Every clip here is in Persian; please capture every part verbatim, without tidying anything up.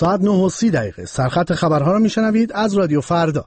ساعت نه و سی دقیقه سرخط خبرها را میشنوید از رادیو فردا.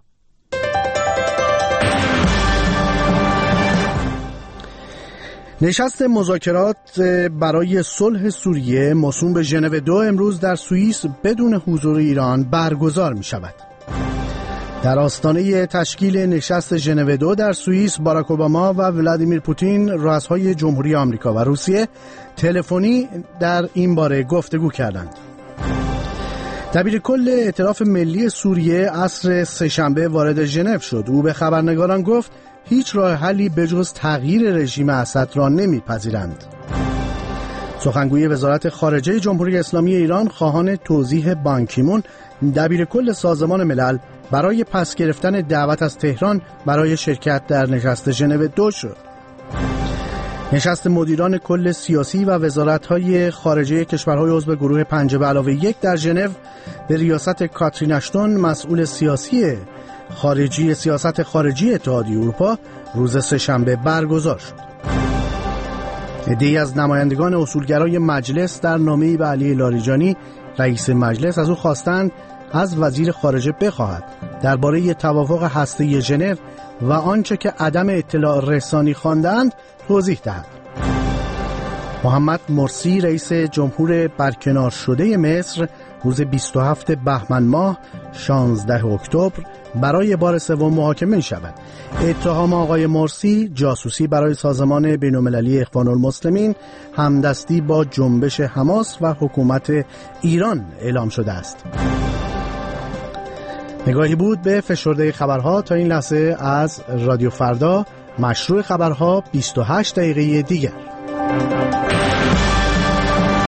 نشست مذاکرات برای صلح سوریه موسوم به ژنو دو امروز در سوئیس بدون حضور ایران برگزار می شود. در آستانه تشکیل نشست ژنو دو در سوئیس، باراک اوباما و ولادیمیر پوتین، رؤسای جمهوری آمریکا و روسیه، تلفنی در این باره گفتگو کردند. دبیر کل ائتلاف ملی سوریه عصر سه‌شنبه وارد ژنو شد. او به خبرنگاران گفت هیچ راه حلی به جز تغییر رژیم اسد را نمیپذیرند. سخنگوی وزارت خارجه جمهوری اسلامی ایران خواهان توضیح بان کی مون، دبیر کل سازمان ملل، برای پس گرفتن دعوت از تهران برای شرکت در نشست ژنو دو شد. نشست مدیران کل سیاسی و وزارت‌های خارجه کشورهای عضو گروه پنج به علاوه یک در ژنو به ریاست کاترین اشتون، مسئول سیاسی خارجی سیاست خارجی اتحادیه اروپا، روز سه‌شنبه برگزار شد. عده‌ای از نمایندگان اصولگرای مجلس در نامه‌ای به علی لاریجانی، رئیس مجلس، از او خواستند از وزیر خارجه بخواهد درباره توافق هسته‌ای ژنو و آنچه که عدم اطلاع رسانی خواندند توضیح دهد. محمد مرسی، رئیس جمهور برکنار شده مصر، روز بیست و هفتم بهمن ماه شانزدهم اکتبر برای بار سوم محاکمه شود. اتهام آقای مرسی جاسوسی برای سازمان بین‌المللی اخوان المسلمین، همدستی با جنبش حماس و حکومت ایران اعلام شده است. نگاهی بود به فشرده خبرها تا این لحظه از رادیو فردا، مشروع خبرها، بیست و هشت دقیقه دیگر.